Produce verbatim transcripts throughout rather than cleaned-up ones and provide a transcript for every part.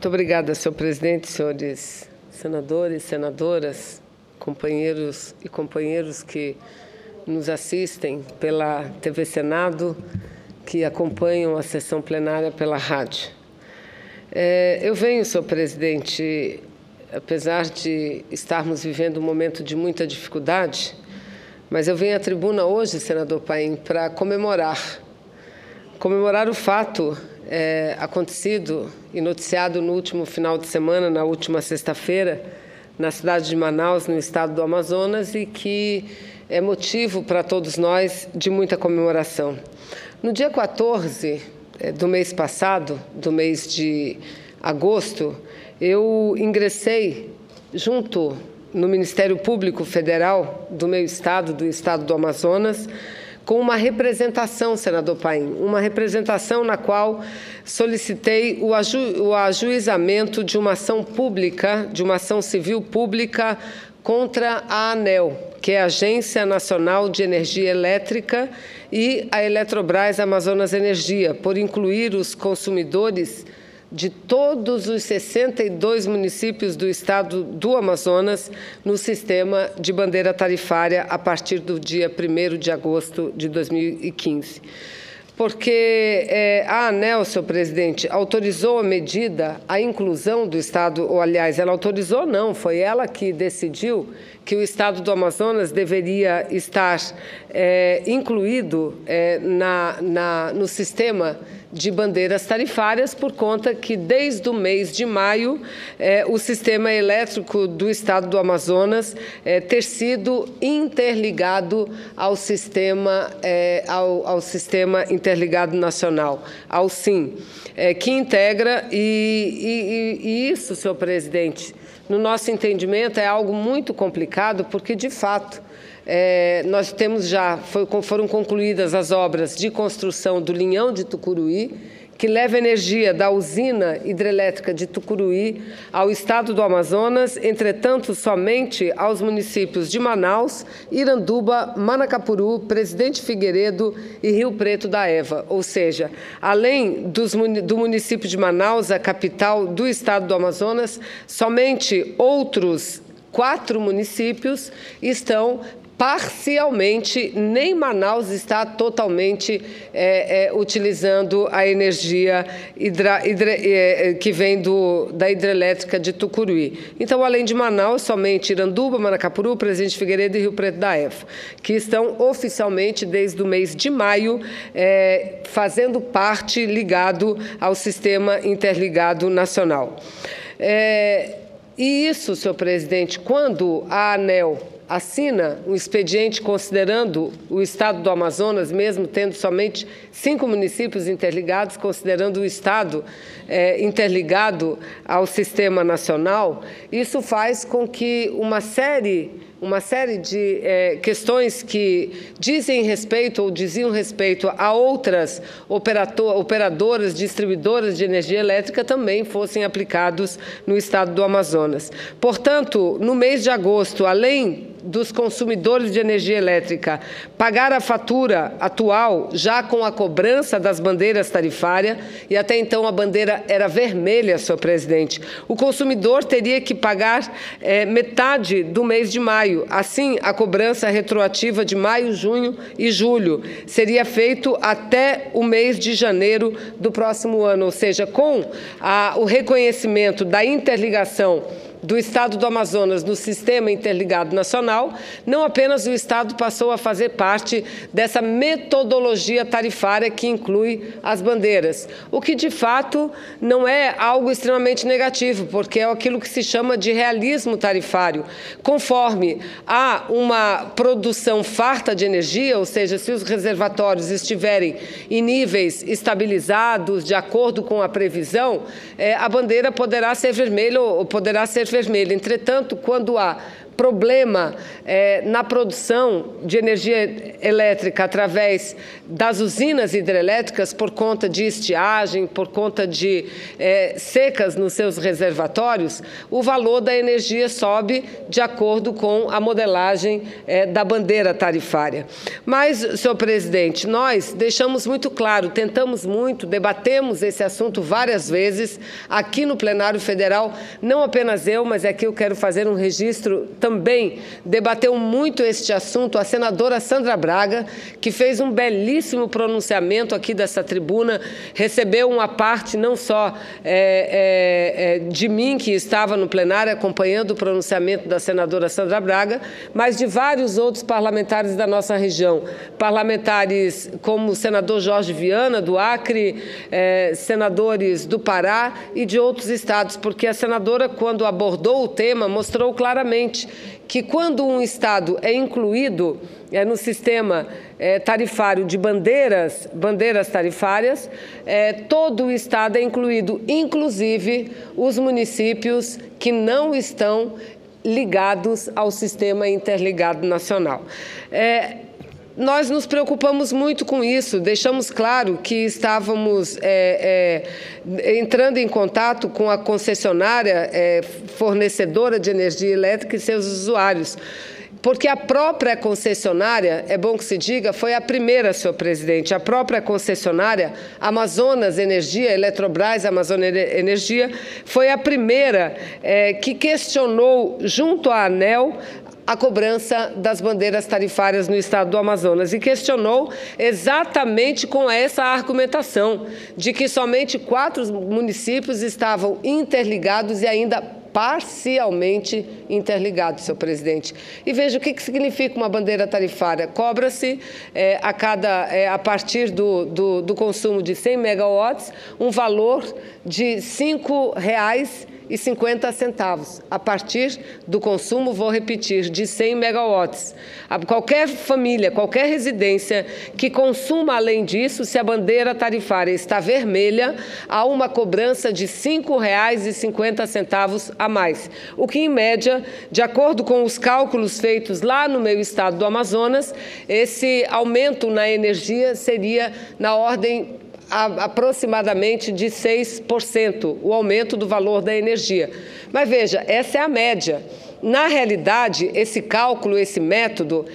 Muito obrigada, senhor presidente, senhores senadores, senadoras, companheiros e companheiros que nos assistem pela T V Senado, que acompanham a sessão plenária pela rádio. É, eu venho, senhor presidente, apesar de estarmos vivendo um momento de muita dificuldade, mas eu venho à tribuna hoje, senador Paim, para comemorar, comemorar o fato é, acontecido e noticiado no último final de semana, na última sexta-feira, na cidade de Manaus, no estado do Amazonas, e que é motivo para todos nós de muita comemoração. No dia quatorze do mês passado, do mês de agosto, eu ingressei junto no Ministério Público Federal do meu estado, do estado do Amazonas, com uma representação, senador Paim, uma representação na qual solicitei o, aju o ajuizamento de uma ação pública, de uma ação civil pública contra a ANEEL, que é a Agência Nacional de Energia Elétrica, e a Eletrobras Amazonas Energia, por incluir os consumidores de todos os sessenta e dois municípios do estado do Amazonas no sistema de bandeira tarifária a partir do dia primeiro de agosto de dois mil e quinze. Porque é, a ANEEL, senhor presidente, autorizou a medida, a inclusão do estado, ou aliás, ela autorizou não, foi ela que decidiu que o estado do Amazonas deveria estar é, incluído é, na, na, no sistema de bandeiras tarifárias, por conta que, desde o mês de maio, eh, o sistema elétrico do estado do Amazonas eh, ter sido interligado ao sistema, eh, ao, ao sistema interligado nacional, ao SIM, eh, que integra, e, e, e isso, senhor presidente, no nosso entendimento, é algo muito complicado, porque, de fato, É, nós temos já, foi, foram concluídas as obras de construção do linhão de Tucuruí, que leva energia da usina hidrelétrica de Tucuruí ao estado do Amazonas, entretanto, somente aos municípios de Manaus, Iranduba, Manacapuru, Presidente Figueiredo e Rio Preto da Eva. Ou seja, além dos, do município de Manaus, a capital do estado do Amazonas, somente outros quatro municípios estão parcialmente, nem Manaus está totalmente é, é, utilizando a energia hidra, hidra, é, que vem do, da hidrelétrica de Tucuruí. Então, além de Manaus, somente Iranduba, Manacapuru, Presidente Figueiredo e Rio Preto da Eva, que estão oficialmente, desde o mês de maio, é, fazendo parte, ligado ao Sistema Interligado Nacional. É, e isso, senhor presidente, quando a ANEEL assina um expediente considerando o estado do Amazonas, mesmo tendo somente cinco municípios interligados, considerando o estado é, interligado ao sistema nacional, isso faz com que uma série, uma série de é, questões que dizem respeito ou diziam respeito a outras operadoras, distribuidoras de energia elétrica também fossem aplicados no estado do Amazonas. Portanto, no mês de agosto, além dos consumidores de energia elétrica pagar a fatura atual já com a cobrança das bandeiras tarifárias, e até então a bandeira era vermelha, senhor presidente, o consumidor teria que pagar é, metade do mês de maio. Assim, a cobrança retroativa de maio, junho e julho seria feito até o mês de janeiro do próximo ano, ou seja, com a, o reconhecimento da interligação do estado do Amazonas no Sistema Interligado Nacional, não apenas o estado passou a fazer parte dessa metodologia tarifária que inclui as bandeiras, o que de fato não é algo extremamente negativo, porque é aquilo que se chama de realismo tarifário. Conforme há uma produção farta de energia, ou seja, se os reservatórios estiverem em níveis estabilizados, de acordo com a previsão, é, a bandeira poderá ser vermelha ou poderá ser vermelha. Entretanto, quando há problema é, na produção de energia elétrica através das usinas hidrelétricas por conta de estiagem, por conta de é, secas nos seus reservatórios, o valor da energia sobe de acordo com a modelagem é, da bandeira tarifária. Mas, senhor presidente, nós deixamos muito claro, tentamos muito, debatemos esse assunto várias vezes aqui no plenário federal, não apenas eu, mas aqui eu quero fazer um registro também, debateu muito este assunto a senadora Sandra Braga, que fez um belíssimo pronunciamento aqui dessa tribuna, recebeu uma parte não só é, é, de mim, que estava no plenário acompanhando o pronunciamento da senadora Sandra Braga, mas de vários outros parlamentares da nossa região, parlamentares como o senador Jorge Viana, do Acre, é, senadores do Pará e de outros estados, porque a senadora, quando abordou o tema, mostrou claramente que quando um estado é incluído é, no sistema é, tarifário de bandeiras, bandeiras tarifárias, é, todo o estado é incluído, inclusive os municípios que não estão ligados ao sistema interligado nacional. É, Nós nos preocupamos muito com isso, deixamos claro que estávamos é, é, entrando em contato com a concessionária é, fornecedora de energia elétrica e seus usuários, porque a própria concessionária, é bom que se diga, foi a primeira, senhor presidente, a própria concessionária, Amazonas Energia, Eletrobras Amazonas Energia, foi a primeira é, que questionou, junto à ANEEL, a cobrança das bandeiras tarifárias no estado do Amazonas e questionou exatamente com essa argumentação de que somente quatro municípios estavam interligados e ainda parcialmente interligados, senhor presidente. E veja o que, que significa uma bandeira tarifária. Cobra-se é, a, cada, é, a partir do, do, do consumo de cem megawatts um valor de cinco reais e cinquenta centavos, a partir do consumo, vou repetir, de cem megawatts. Qualquer família, qualquer residência que consuma além disso, se a bandeira tarifária está vermelha, há uma cobrança de cinco reais e cinquenta centavos a mais, o que, em média, de acordo com os cálculos feitos lá no meu estado do Amazonas, esse aumento na energia seria na ordem aproximadamente de seis por cento, o aumento do valor da energia. Mas veja, essa é a média. Na realidade, esse cálculo, esse método,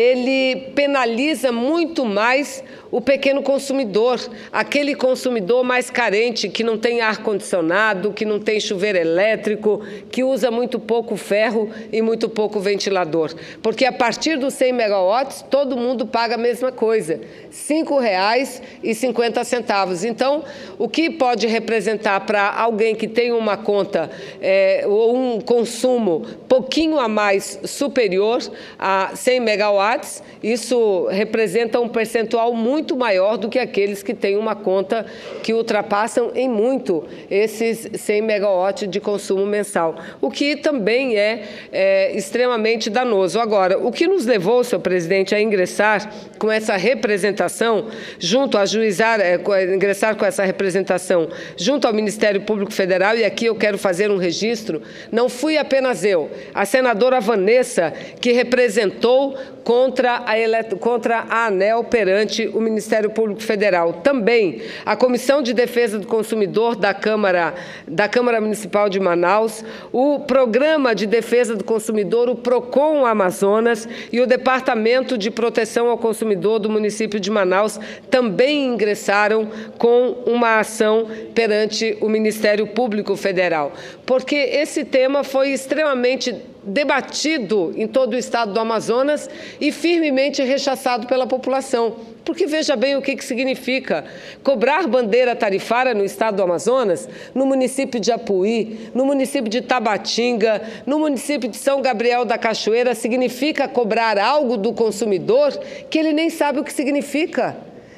ele penaliza muito mais o pequeno consumidor, aquele consumidor mais carente, que não tem ar-condicionado, que não tem chuveiro elétrico, que usa muito pouco ferro e muito pouco ventilador. Porque a partir dos cem megawatts, todo mundo paga a mesma coisa, cinco reais e cinquenta centavos. Então, o que pode representar para alguém que tem uma conta é, ou um consumo pouquinho a mais superior a cem megawatts, isso representa um percentual muito maior do que aqueles que têm uma conta que ultrapassam em muito esses cem megawatts de consumo mensal, o que também é, é extremamente danoso. Agora, o que nos levou, senhor presidente, a ingressar com essa representação, junto a juizar, é, ingressar com essa representação junto ao Ministério Público Federal, e aqui eu quero fazer um registro, não fui apenas eu, a senadora Vanessa, que representou contra a, elet... contra a ANEEL perante o Ministério Público Federal. Também a Comissão de Defesa do Consumidor da Câmara, da Câmara Municipal de Manaus, o Programa de Defesa do Consumidor, o PROCON Amazonas e o Departamento de Proteção ao Consumidor do município de Manaus também ingressaram com uma ação perante o Ministério Público Federal, porque esse tema foi extremamente debatido em todo o estado do Amazonas e firmemente rechaçado pela população. Porque veja bem o que, que significa cobrar bandeira tarifária no estado do Amazonas, no município de Apuí, no município de Tabatinga, no município de São Gabriel da Cachoeira, significa cobrar algo do consumidor que ele nem sabe o que significa.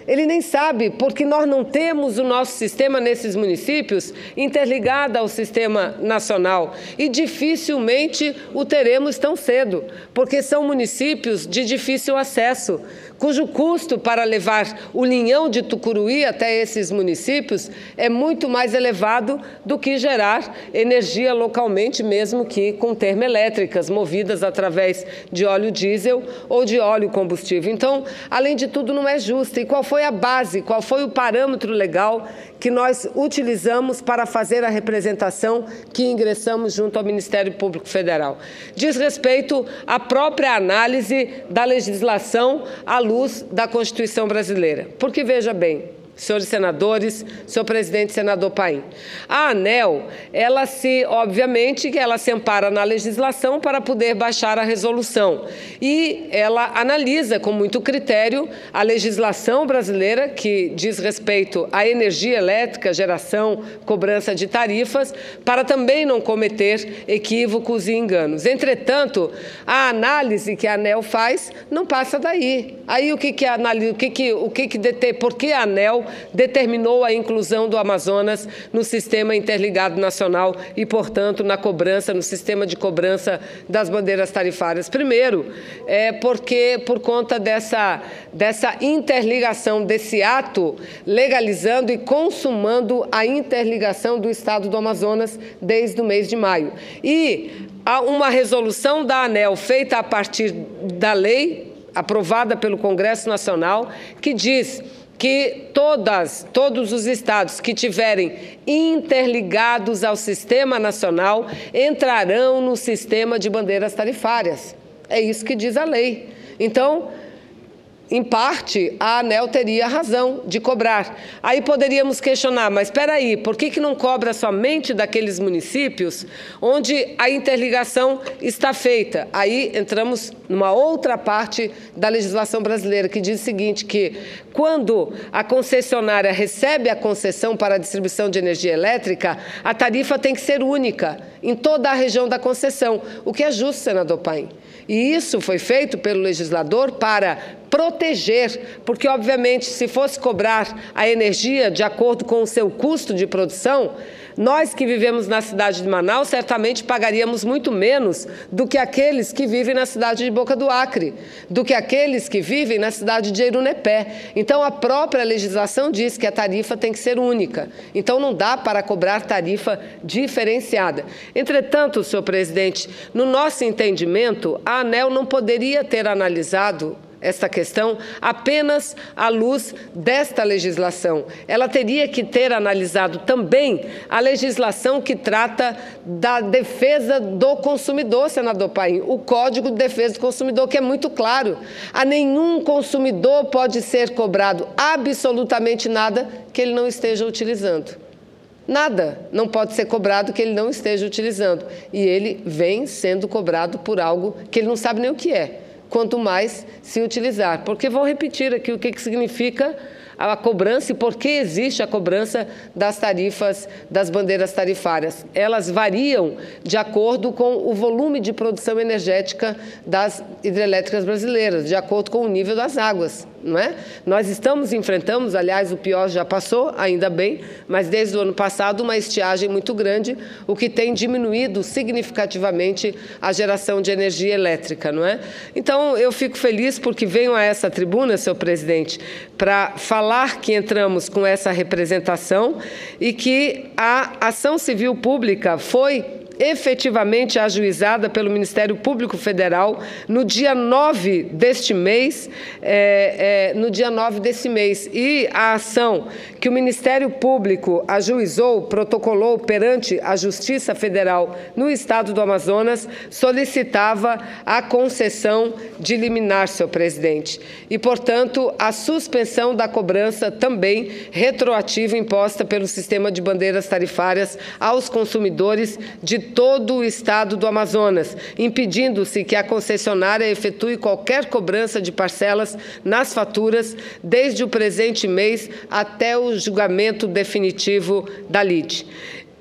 Ele nem sabe, porque nós não temos o nosso sistema nesses municípios interligado ao sistema nacional e dificilmente o teremos tão cedo, porque são municípios de difícil acesso, cujo custo para levar o linhão de Tucuruí até esses municípios é muito mais elevado do que gerar energia localmente, mesmo que com termoelétricas movidas através de óleo diesel ou de óleo combustível. Então, além de tudo, não é justo. E qual foi a base, qual foi o parâmetro legal que nós utilizamos para fazer a representação que ingressamos junto ao Ministério Público Federal? Diz respeito à própria análise da legislação à luz da Constituição brasileira. Porque, veja bem, senhores senadores, senhor presidente, senador Paim, a ANEEL, ela se, obviamente, que ela se ampara na legislação para poder baixar a resolução. E ela analisa com muito critério a legislação brasileira, que diz respeito à energia elétrica, geração, cobrança de tarifas, para também não cometer equívocos e enganos. Entretanto, a análise que a ANEEL faz não passa daí. Aí o que que a análise, o que que, o que que dete, por que a ANEEL determinou a inclusão do Amazonas no Sistema Interligado Nacional e, portanto, na cobrança, no sistema de cobrança das bandeiras tarifárias? Primeiro, é porque, por conta dessa, dessa interligação, desse ato legalizando e consumando a interligação do Estado do Amazonas desde o mês de maio. E há uma resolução da ANEEL feita a partir da lei aprovada pelo Congresso Nacional, que diz que todas, todos os estados que tiverem interligados ao sistema nacional entrarão no sistema de bandeiras tarifárias. É isso que diz a lei. Então, em parte, a ANEEL teria razão de cobrar. Aí poderíamos questionar, mas espera aí, por que que não cobra somente daqueles municípios onde a interligação está feita? Aí entramos numa outra parte da legislação brasileira, que diz o seguinte, que quando a concessionária recebe a concessão para a distribuição de energia elétrica, a tarifa tem que ser única em toda a região da concessão, o que é justo, senador Paim. E isso foi feito pelo legislador para proteger, porque, obviamente, se fosse cobrar a energia de acordo com o seu custo de produção, nós que vivemos na cidade de Manaus certamente pagaríamos muito menos do que aqueles que vivem na cidade de Boca do Acre, do que aqueles que vivem na cidade de Irunepé. Então, a própria legislação diz que a tarifa tem que ser única. Então, não dá para cobrar tarifa diferenciada. Entretanto, senhor presidente, no nosso entendimento, a ANEEL não poderia ter analisado esta questão apenas à luz desta legislação. Ela teria que ter analisado também a legislação que trata da defesa do consumidor, senador Paim, o Código de Defesa do Consumidor, que é muito claro. A nenhum consumidor pode ser cobrado absolutamente nada que ele não esteja utilizando. Nada não pode ser cobrado que ele não esteja utilizando. E ele vem sendo cobrado por algo que ele não sabe nem o que é, quanto mais se utilizar. Porque vou repetir aqui o que, que significa a cobrança e por que existe a cobrança das tarifas, das bandeiras tarifárias. Elas variam de acordo com o volume de produção energética das hidrelétricas brasileiras, de acordo com o nível das águas, não é? Nós estamos, enfrentamos, aliás, o pior já passou, ainda bem, mas desde o ano passado uma estiagem muito grande, o que tem diminuído significativamente a geração de energia elétrica, não é? Então, eu fico feliz porque venho a essa tribuna, senhor presidente, para falar que entramos com essa representação e que a ação civil pública foi efetivamente ajuizada pelo Ministério Público Federal no dia nove deste mês, é, é, no dia nove desse mês. E a ação que o Ministério Público ajuizou, protocolou perante a Justiça Federal no Estado do Amazonas, solicitava a concessão de liminar, senhor presidente, e, portanto, a suspensão da cobrança também retroativa imposta pelo sistema de bandeiras tarifárias aos consumidores de todo o Estado do Amazonas, impedindo-se que a concessionária efetue qualquer cobrança de parcelas nas faturas desde o presente mês até o julgamento definitivo da lide.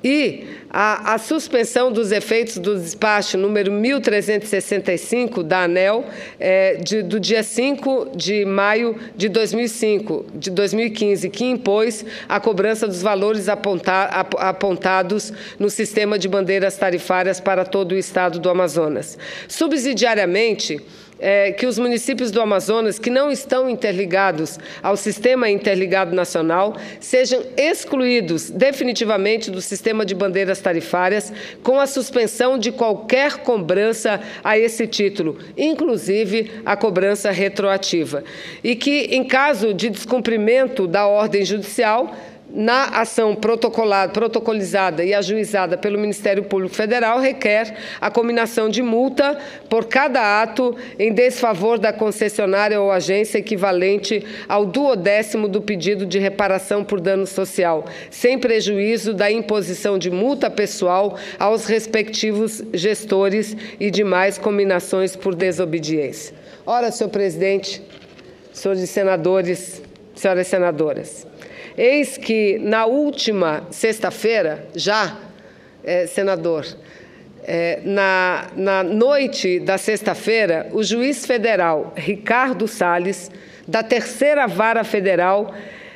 E a, a suspensão dos efeitos do despacho número mil trezentos e sessenta e cinco da ANEEL, é, de, do dia cinco de maio de dois mil e cinco, de dois mil e quinze, que impôs a cobrança dos valores aponta, ap, apontados no sistema de bandeiras tarifárias para todo o estado do Amazonas. Subsidiariamente, É, que os municípios do Amazonas que não estão interligados ao Sistema Interligado Nacional sejam excluídos definitivamente do sistema de bandeiras tarifárias, com a suspensão de qualquer cobrança a esse título, inclusive a cobrança retroativa. E que, em caso de descumprimento da ordem judicial, na ação protocolizada e ajuizada pelo Ministério Público Federal, requer a cominação de multa por cada ato em desfavor da concessionária ou agência equivalente ao duodécimo do pedido de reparação por dano social, sem prejuízo da imposição de multa pessoal aos respectivos gestores e demais cominações por desobediência. Ora, senhor presidente, senhores senadores, senhoras senadoras, eis que, na última sexta-feira, já, é, senador, é, na, na noite da sexta-feira, o juiz federal Ricardo Salles, da Terceira Vara Federal,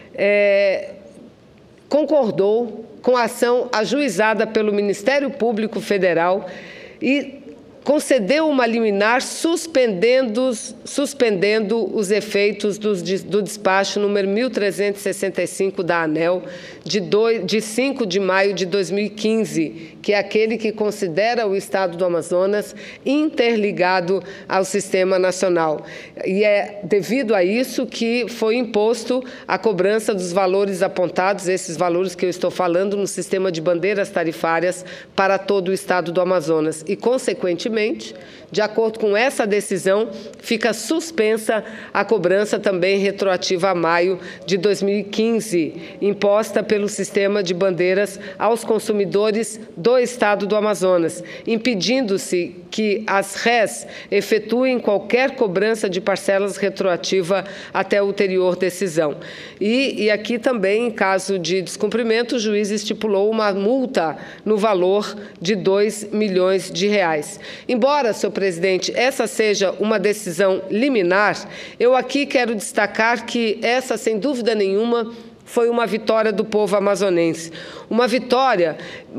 é, concordou com a ação ajuizada pelo Ministério Público Federal e concedeu uma liminar suspendendo, suspendendo os efeitos do, do despacho número mil trezentos e sessenta e cinco da ANEEL, de, dois, de cinco de maio de dois mil e quinze, que é aquele que considera o Estado do Amazonas interligado ao Sistema Nacional. E é devido a isso que foi imposto a cobrança dos valores apontados, esses valores que eu estou falando, no sistema de bandeiras tarifárias para todo o Estado do Amazonas. E, consequentemente, de acordo com essa decisão, fica suspensa a cobrança também retroativa a maio de dois mil e quinze, imposta pelo sistema de bandeiras aos consumidores do Estado do Amazonas, impedindo-se que as R E S efetuem qualquer cobrança de parcelas retroativa até ulterior decisão. E, e aqui também, em caso de descumprimento, o juiz estipulou uma multa no valor de dois milhões de reais. Embora, senhor presidente, essa seja uma decisão liminar, eu aqui quero destacar que essa, sem dúvida nenhuma, foi uma vitória do povo amazonense. Uma vitória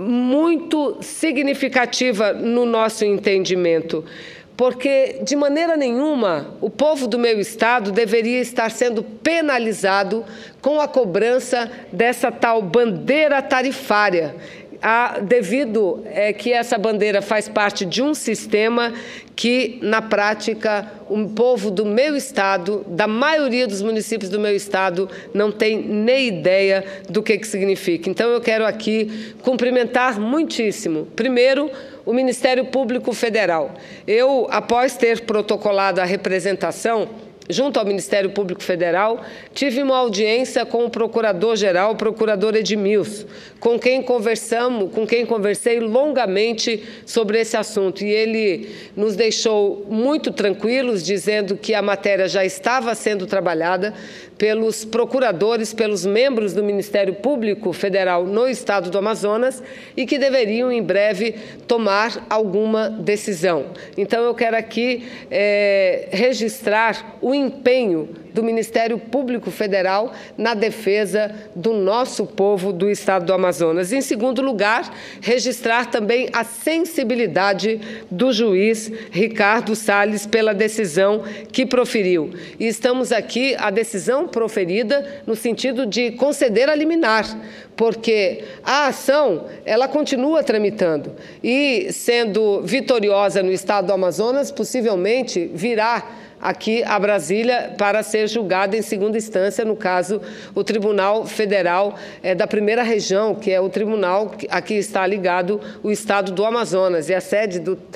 muito significativa no nosso entendimento, porque, de maneira nenhuma, o povo do meu estado deveria estar sendo penalizado com a cobrança dessa tal bandeira tarifária, Ah, devido é, que essa bandeira faz parte de um sistema que, na prática, o povo do meu estado, da maioria dos municípios do meu estado, não tem nem ideia do que, que significa. Então, eu quero aqui cumprimentar muitíssimo, primeiro, o Ministério Público Federal. Eu, após ter protocolado a representação junto ao Ministério Público Federal, tive uma audiência com o Procurador-Geral, o Procurador Edmilson, com quem conversamos, com quem conversei longamente sobre esse assunto. E ele nos deixou muito tranquilos, dizendo que a matéria já estava sendo trabalhada pelos procuradores, pelos membros do Ministério Público Federal no Estado do Amazonas e que deveriam, em breve, tomar alguma decisão. Então, eu quero aqui é, registrar o empenho do Ministério Público Federal na defesa do nosso povo do Estado do Amazonas. Em segundo lugar, registrar também a sensibilidade do juiz Ricardo Salles pela decisão que proferiu. E estamos aqui, a decisão proferida no sentido de conceder a liminar, porque a ação ela continua tramitando e, sendo vitoriosa no Estado do Amazonas, possivelmente virá aqui a Brasília para ser julgada em segunda instância, no caso, o Tribunal Federal é, da Primeira Região, que é o tribunal a que está ligado o Estado do Amazonas, e a sede do T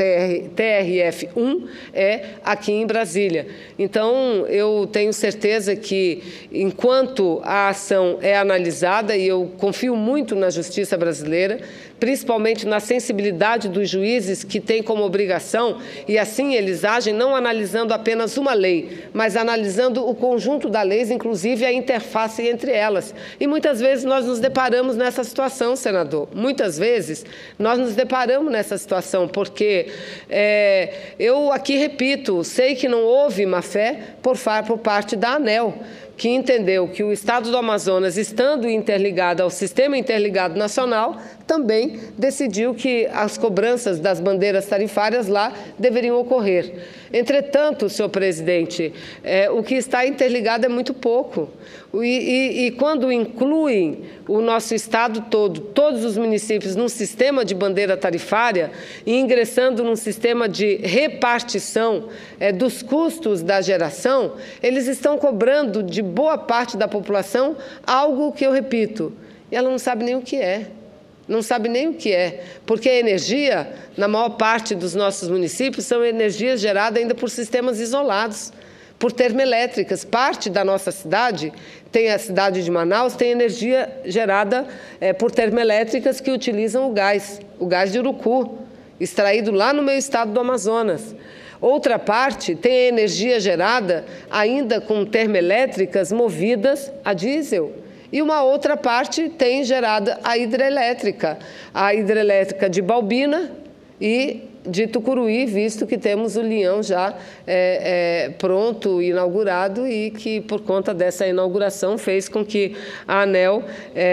R F um é aqui em Brasília. Então, eu tenho certeza que, enquanto a ação é analisada, e eu confio muito na justiça brasileira, principalmente na sensibilidade dos juízes, que têm como obrigação, e assim eles agem, não analisando apenas uma lei, mas analisando o conjunto das leis, inclusive a interface entre elas. E muitas vezes nós nos deparamos nessa situação, senador. Muitas vezes nós nos deparamos nessa situação, porque é, eu aqui repito, sei que não houve má-fé por, por parte da ANEEL, que entendeu que o Estado do Amazonas, estando interligado ao Sistema Interligado Nacional, também decidiu que as cobranças das bandeiras tarifárias lá deveriam ocorrer. Entretanto, senhor presidente, é, o que está interligado é muito pouco. E, e, e quando incluem o nosso Estado todo, todos os municípios, num sistema de bandeira tarifária e ingressando num sistema de repartição é, dos custos da geração, eles estão cobrando de boa parte da população algo que, eu repito, ela não sabe nem o que é. Não sabe nem o que é, porque a energia, na maior parte dos nossos municípios, são energias geradas ainda por sistemas isolados, por termoelétricas. Parte da nossa cidade, tem a cidade de Manaus, tem energia gerada é, por termoelétricas que utilizam o gás, o gás de Urucu, extraído lá no meu estado do Amazonas. Outra parte tem a energia gerada ainda com termoelétricas movidas a diesel. E uma outra parte tem gerada a hidrelétrica, a hidrelétrica de Balbina e de Tucuruí, visto que temos o Leão já é, é, pronto, inaugurado, e que, por conta dessa inauguração, fez com que a ANEEL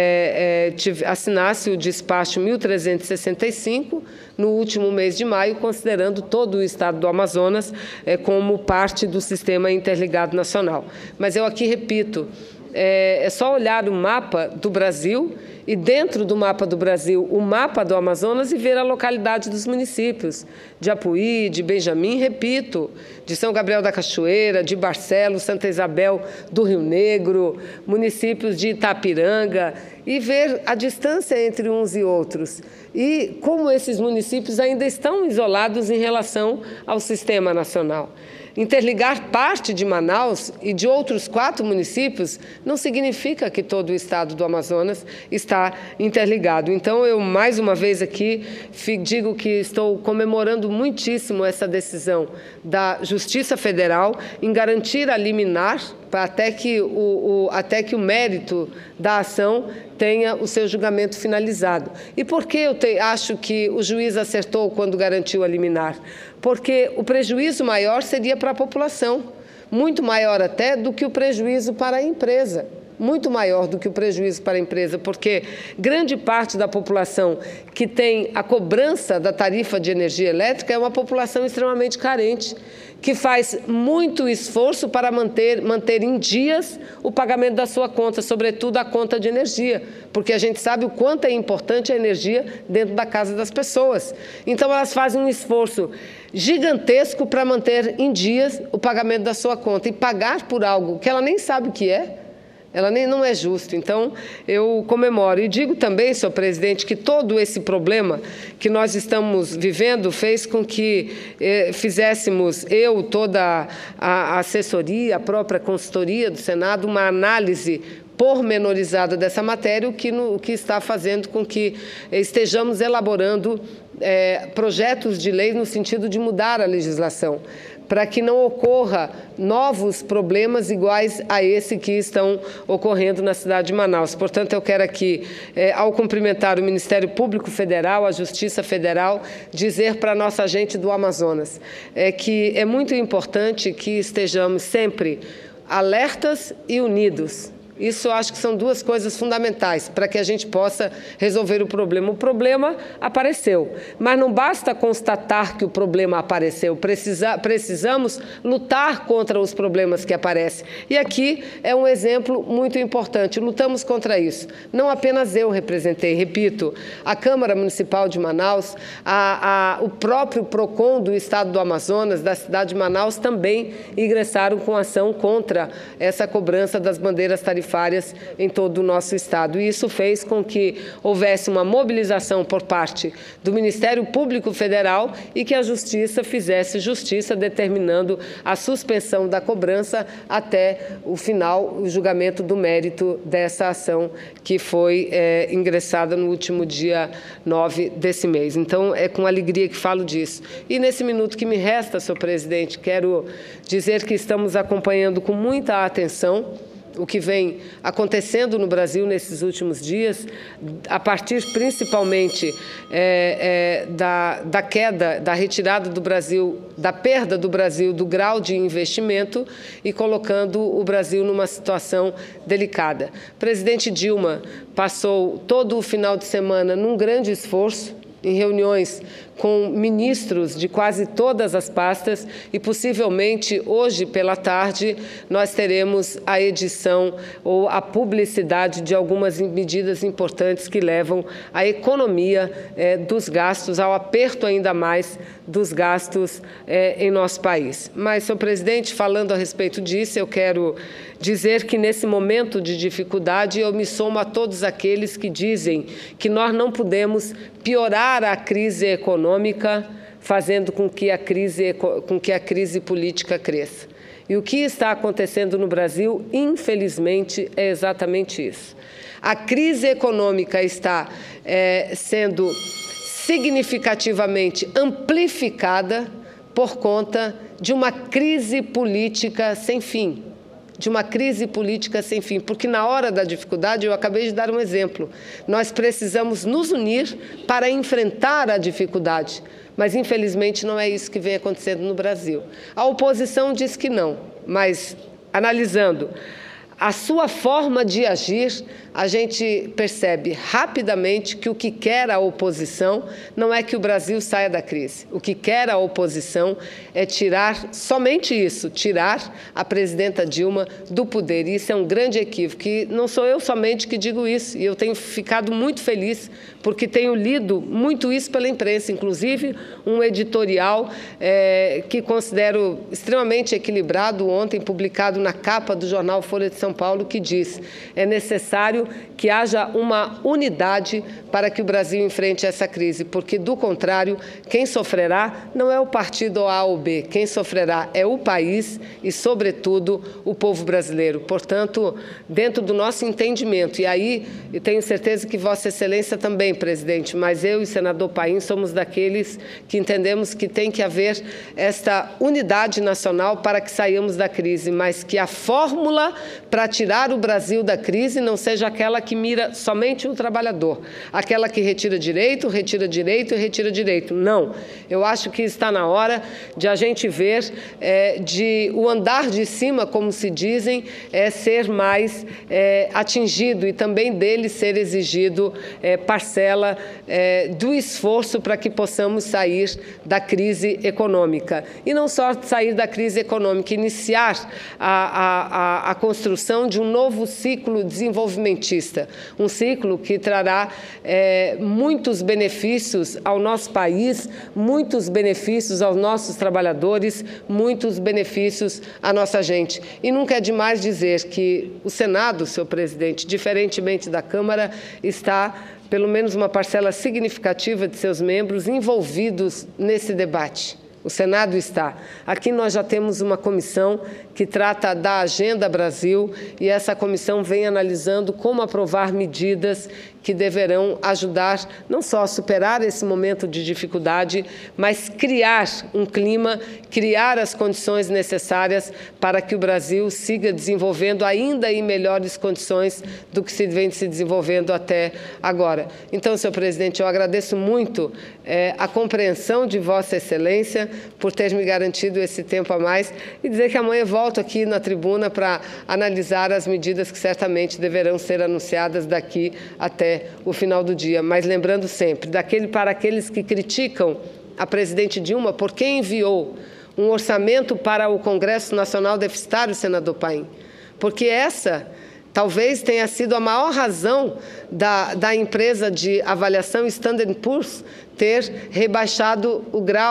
é, é, assinasse o despacho mil trezentos e sessenta e cinco, no último mês de maio, considerando todo o estado do Amazonas é, como parte do Sistema Interligado Nacional. Mas eu aqui repito, É, é só olhar o mapa do Brasil e, dentro do mapa do Brasil, o mapa do Amazonas e ver a localidade dos municípios de Apuí, de Benjamim, repito, de São Gabriel da Cachoeira, de Barcelos, Santa Isabel do Rio Negro, municípios de Itapiranga, e ver a distância entre uns e outros. E como esses municípios ainda estão isolados em relação ao sistema nacional. Interligar parte de Manaus e de outros quatro municípios não significa que todo o estado do Amazonas está interligado. Então, eu, mais uma vez aqui, digo que estou comemorando muitíssimo essa decisão da Justiça Federal em garantir a liminar até que o, o, até que o mérito da ação tenha o seu julgamento finalizado. E por que eu te, acho que o juiz acertou quando garantiu a liminar? Porque o prejuízo maior seria para a população, muito maior até do que o prejuízo para a empresa. Muito maior do que o prejuízo para a empresa, porque grande parte da população que tem a cobrança da tarifa de energia elétrica é uma população extremamente carente, que faz muito esforço para manter, manter em dias o pagamento da sua conta, sobretudo a conta de energia, porque a gente sabe o quanto é importante a energia dentro da casa das pessoas. Então, elas fazem um esforço gigantesco para manter em dias o pagamento da sua conta e pagar por algo que ela nem sabe o que é. Ela nem não é justo. Então, eu comemoro. E digo também, senhor presidente, que todo esse problema que nós estamos vivendo fez com que eh, fizéssemos, eu, toda a assessoria, a própria consultoria do Senado, uma análise pormenorizada dessa matéria, o que, no, o que está fazendo com que estejamos elaborando eh, projetos de lei no sentido de mudar a legislação, para que não ocorra novos problemas iguais a esse que estão ocorrendo na cidade de Manaus. Portanto, eu quero aqui, é, ao cumprimentar o Ministério Público Federal, a Justiça Federal, dizer para a nossa gente do Amazonas é, que é muito importante que estejamos sempre alertas e unidos. Isso eu acho que são duas coisas fundamentais para que a gente possa resolver o problema. O problema apareceu, mas não basta constatar que o problema apareceu, Precisa, precisamos lutar contra os problemas que aparecem. E aqui é um exemplo muito importante, lutamos contra isso. Não apenas eu representei, repito, a Câmara Municipal de Manaus, a, a, o próprio PROCON do Estado do Amazonas, da cidade de Manaus, também ingressaram com ação contra essa cobrança das bandeiras tarifárias tarifárias em todo o nosso Estado. E isso fez com que houvesse uma mobilização por parte do Ministério Público Federal e que a Justiça fizesse justiça, determinando a suspensão da cobrança até o final, o julgamento do mérito dessa ação que foi é, ingressada no último dia nove desse mês. Então, é com alegria que falo disso. E nesse minuto que me resta, senhor presidente, quero dizer que estamos acompanhando com muita atenção o que vem acontecendo no Brasil nesses últimos dias, a partir principalmente é, é, da, da queda, da retirada do Brasil, da perda do Brasil do grau de investimento e colocando o Brasil numa situação delicada. O presidente Dilma passou todo o final de semana num grande esforço, em reuniões com ministros de quase todas as pastas e, possivelmente, hoje pela tarde, nós teremos a edição ou a publicidade de algumas medidas importantes que levam a economia eh, dos gastos, ao aperto ainda mais dos gastos eh, em nosso país. Mas, senhor presidente, falando a respeito disso, eu quero dizer que, nesse momento de dificuldade, eu me somo a todos aqueles que dizem que nós não podemos piorar a crise econômica, fazendo com que a crise, com que a crise política cresça. E o que está acontecendo no Brasil, infelizmente, é exatamente isso. A crise econômica está é, sendo significativamente amplificada por conta de uma crise política sem fim. de uma crise política sem fim, porque na hora da dificuldade, eu acabei de dar um exemplo, nós precisamos nos unir para enfrentar a dificuldade, mas infelizmente não é isso que vem acontecendo no Brasil. A oposição diz que não, mas analisando a sua forma de agir, a gente percebe rapidamente que o que quer a oposição não é que o Brasil saia da crise. O que quer a oposição é tirar, somente isso, tirar a presidenta Dilma do poder. E isso é um grande equívoco. E não sou eu somente que digo isso, e eu tenho ficado muito feliz porque tenho lido muito isso pela imprensa, inclusive um editorial é, que considero extremamente equilibrado, ontem publicado na capa do jornal Folha de São Paulo, que diz: é necessário que haja uma unidade para que o Brasil enfrente essa crise, porque, do contrário, quem sofrerá não é o partido A ou B, quem sofrerá é o país e, sobretudo, o povo brasileiro. Portanto, dentro do nosso entendimento, e aí eu tenho certeza que Vossa Excelência também, presidente, mas eu e o senador Paim somos daqueles que entendemos que tem que haver esta unidade nacional para que saiamos da crise, mas que a fórmula para tirar o Brasil da crise não seja aquela que mira somente o trabalhador, aquela que retira direito, retira direito e retira direito. Não. Eu acho que está na hora de a gente ver é, de o andar de cima, como se dizem, é, ser mais é, atingido e também dele ser exigido é, parcela é, do esforço para que possamos sair da crise econômica. E não só sair da crise econômica, iniciar a, a, a construção de um novo ciclo desenvolvimentista, um ciclo que trará é, muitos benefícios ao nosso país, muitos benefícios aos nossos trabalhadores, muitos benefícios à nossa gente. E nunca é demais dizer que o Senado, senhor presidente, diferentemente da Câmara, está, pelo menos uma parcela significativa de seus membros, envolvidos nesse debate. O Senado está. Aqui nós já temos uma comissão que trata da Agenda Brasil e essa comissão vem analisando como aprovar medidas que deverão ajudar não só a superar esse momento de dificuldade, mas criar um clima, criar as condições necessárias para que o Brasil siga desenvolvendo ainda em melhores condições do que se vem se desenvolvendo até agora. Então, senhor presidente, eu agradeço muito é, a compreensão de Vossa Excelência por ter me garantido esse tempo a mais e dizer que amanhã volto aqui na tribuna para analisar as medidas que certamente deverão ser anunciadas daqui até o final do dia. Mas lembrando sempre, daquele, para aqueles que criticam a presidente Dilma, por quem enviou um orçamento para o Congresso Nacional Deficitário, senador Paim, porque essa talvez tenha sido a maior razão da, da empresa de avaliação Standard and Poor's ter rebaixado o grau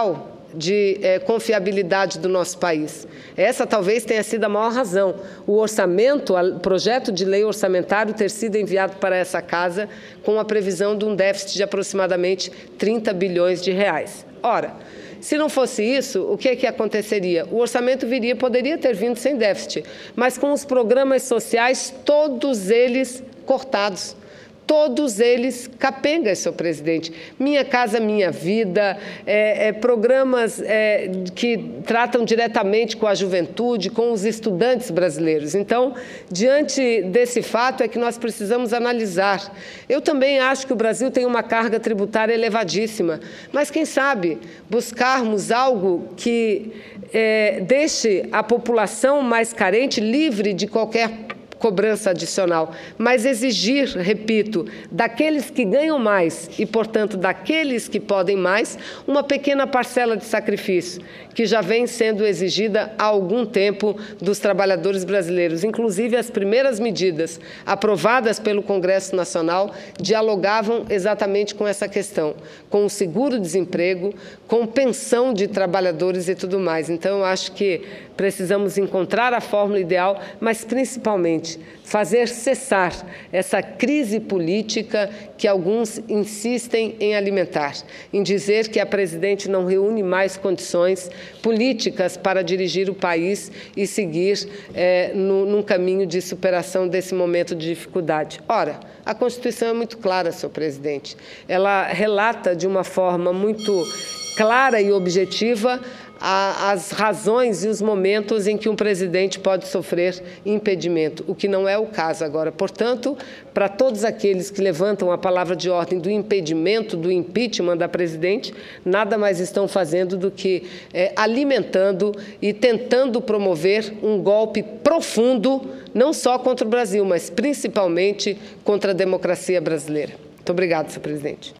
de é, confiabilidade do nosso país. Essa talvez tenha sido a maior razão. O orçamento, o projeto de lei orçamentário ter sido enviado para essa casa com a previsão de um déficit de aproximadamente trinta bilhões de reais. Ora, se não fosse isso, o que é que aconteceria? O orçamento viria, poderia ter vindo sem déficit, mas com os programas sociais, todos eles cortados. Todos eles capengas, senhor presidente. Minha Casa Minha Vida, é, é, programas é, que tratam diretamente com a juventude, com os estudantes brasileiros. Então, diante desse fato, é que nós precisamos analisar. Eu também acho que o Brasil tem uma carga tributária elevadíssima, mas, quem sabe, buscarmos algo que é, deixe a população mais carente livre de qualquer cobrança adicional, mas exigir, repito, daqueles que ganham mais e, portanto, daqueles que podem mais, uma pequena parcela de sacrifício, que já vem sendo exigida há algum tempo dos trabalhadores brasileiros. Inclusive, as primeiras medidas aprovadas pelo Congresso Nacional dialogavam exatamente com essa questão, com o seguro-desemprego, com pensão de trabalhadores e tudo mais. Então, eu acho que precisamos encontrar a fórmula ideal, mas, principalmente, fazer cessar essa crise política que alguns insistem em alimentar, em dizer que a presidente não reúne mais condições políticas para dirigir o país e seguir é, no, num caminho de superação desse momento de dificuldade. Ora, a Constituição é muito clara, senhor presidente. Ela relata de uma forma muito clara e objetiva as razões e os momentos em que um presidente pode sofrer impedimento, o que não é o caso agora. Portanto, para todos aqueles que levantam a palavra de ordem do impedimento, do impeachment da presidente, nada mais estão fazendo do que é, alimentando e tentando promover um golpe profundo, não só contra o Brasil, mas principalmente contra a democracia brasileira. Muito obrigada, senhor presidente.